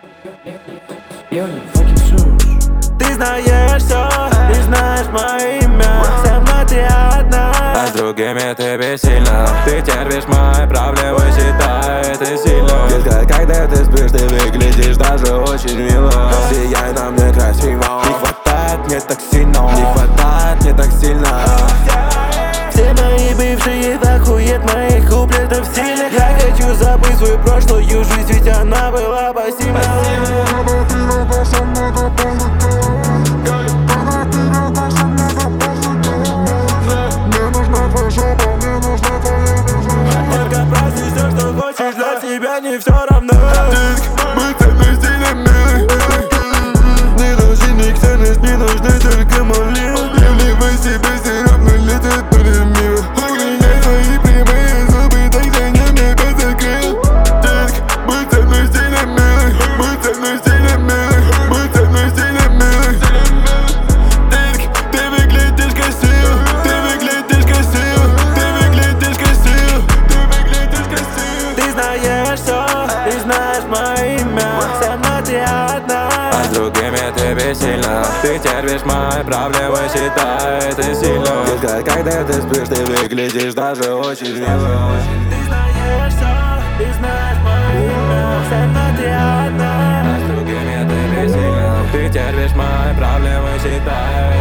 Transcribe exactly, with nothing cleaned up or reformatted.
Ты знаешь все, ты знаешь мое имя. Со мной ты одна, а с другими ты бессильна. Ты терпишь мои проблемы, считай это сильно. Детка, когда ты спишь, ты выглядишь даже очень мило. Сияй на мне красиво. Не хватает мне так сильно, не хватает мне так сильно. Все мои бывшие в охуеть моих куплетов сильных. Я хочу забыть свою прошлую жизнь, ведь она была посильна. Только прости все, что хочешь, для тебя не все равно. Мы ценны стилями. Не нужны ни ценность, не нужны только молитвы. Вливай себе сироп, но летит по миру. Угоняй свои прямые зубы, тогда не мне закрыл. Детка, мы ценны стилями. Мы ценны стилями. Мы ценны стилями. Детка, ты выглядишь красиво. Ты выглядишь красиво. Ты выглядишь красиво. Ты выглядишь красиво. Ты знаешь все, ты знаешь мое имя. Со мной ты одна, А с другими ты бессильна. Ты терпишь мои проблемы, считай это сильно. Детка, когда ты спишь, ты выглядишь даже очень мило. ты знаешь все, ты знаешь мое имя. Со мной ты одна. А с другими ты бессильна. Ты терпишь мои проблемы, считай